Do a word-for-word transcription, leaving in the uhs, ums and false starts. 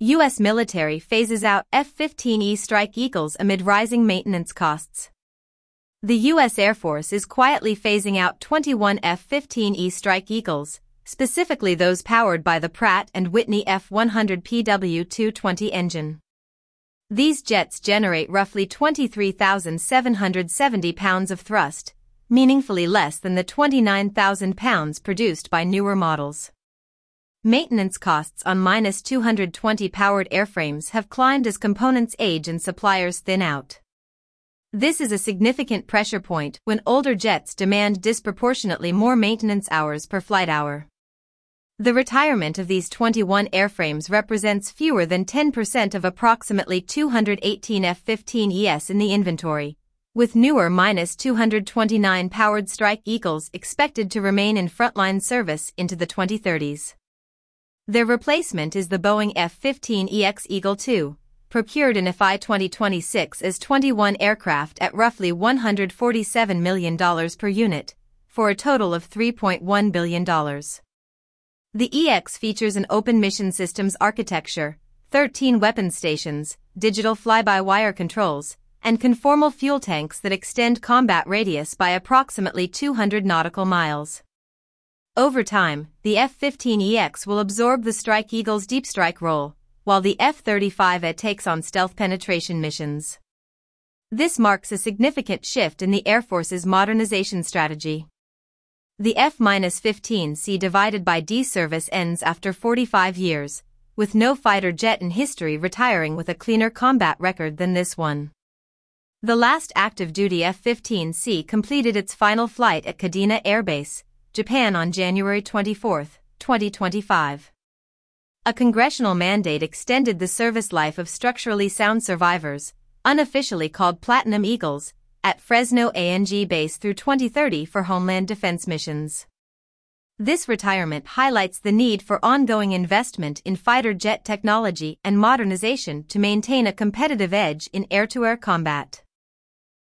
U S military phases out F fifteen E Strike Eagles amid rising maintenance costs. The U S Air Force is quietly phasing out twenty-one F fifteen E Strike Eagles, specifically those powered by the Pratt and Whitney F one hundred P W two twenty engine. These jets generate roughly twenty-three thousand seven hundred seventy pounds of thrust, meaningfully less than the twenty-nine thousand pounds produced by newer models. Maintenance costs on minus two hundred twenty powered airframes have climbed as components age and suppliers thin out. This is a significant pressure point when older jets demand disproportionately more maintenance hours per flight hour. The retirement of these twenty-one airframes represents fewer than ten percent of approximately two hundred eighteen F fifteen E S in the inventory, with newer minus two hundred twenty-nine powered Strike Eagles expected to remain in frontline service into the twenty thirties. Their replacement is the Boeing F fifteen E X Eagle two, procured in F Y twenty twenty-six as twenty-one aircraft at roughly one hundred forty-seven million dollars per unit, for a total of three point one billion dollars. The E X features an open mission systems architecture, thirteen weapon stations, digital fly-by-wire controls, and conformal fuel tanks that extend combat radius by approximately two hundred nautical miles. Over time, the F fifteen E X will absorb the Strike Eagle's deep strike role, while the F thirty-five A takes on stealth penetration missions. This marks a significant shift in the Air Force's modernization strategy. The F fifteen C divided by D service ends after forty-five years, with no fighter jet in history retiring with a cleaner combat record than this one. The last active-duty F fifteen C completed its final flight at Kadena Air Base, Japan on January twenty-fourth, twenty twenty-five. A congressional mandate extended the service life of structurally sound survivors, unofficially called Platinum Eagles, at Fresno A N G Base through twenty thirty for Homeland Defense missions. This retirement highlights the need for ongoing investment in fighter jet technology and modernization to maintain a competitive edge in air-to-air combat.